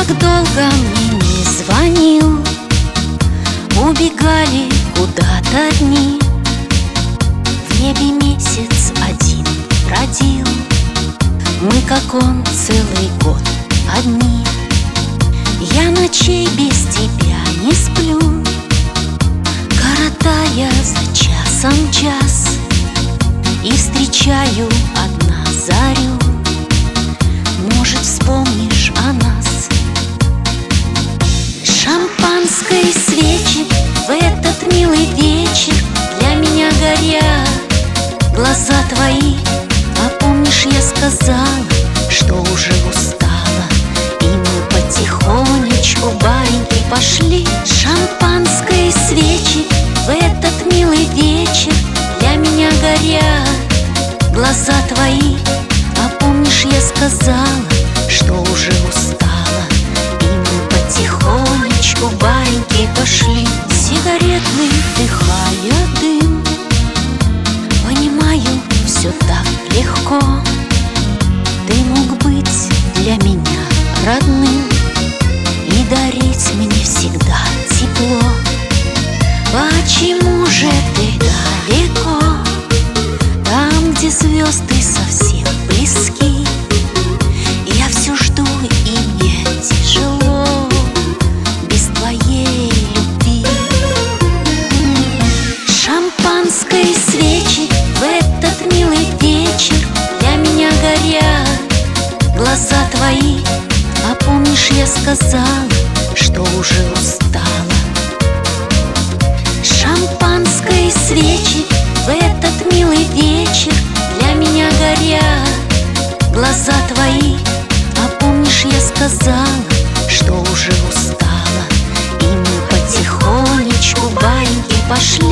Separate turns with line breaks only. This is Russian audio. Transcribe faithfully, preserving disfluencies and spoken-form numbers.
так долго мне не звонил, убегали куда-то дни. В небе месяц один бродил, мы, как он, целый год одни. Я ночей без тебя не сплю, коротая за часом час, и встречаю одна зарю. Может, вспомнишь о нас? Шампанской свечи в этот милый вечер для меня горят глаза твои. А помнишь, я сказала, что уже устала, и мы потихонечку в баньки пошли. Шампанской свечи в этот милый вечер для меня горят глаза твои. А помнишь, я сказала, что уже устала, и мы потихонечку в баньки пошли. Сигаретный, вдыхая дым, понимаю, все так легко. Ты мог быть для меня родным и дарить мне всегда тепло. Почему же ты далеко, там, где звезды совсем близки? Я все жду, и мне тяжело без твоей любви. Шампанской свечи в этот милый вечер для меня горят глаза твои. А помнишь, я сказала, что уже устала. Шампанской свечи в этот милый вечер для меня горят глаза твои. А помнишь, я сказала, что уже устала, и мы потихонечку в баньки пошли.